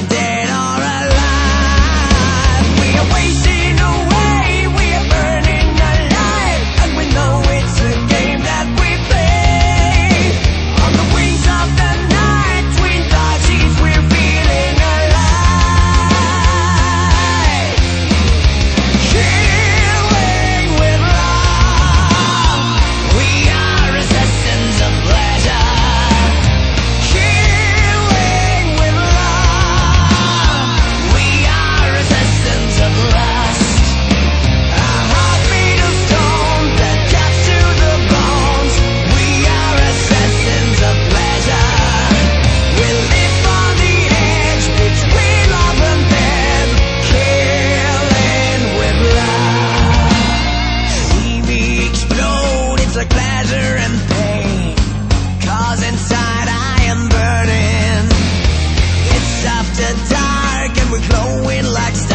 dead or alive. We are wasting away, we are burning alive, and we know it's a game that we play. On the wings of the night, twin bodies, we're feeling alive. Killing with love, we are assassins of pleasure. Killing with love, we are assassins of lust. Our hearts made of stone that cuts to the bones. We are assassins of pleasure. We live on the edge between love and death. Killing with love. See me explode, it's like pleasure and pain. 'Cause inside I am burning. It's after dark and we're glowing like stars.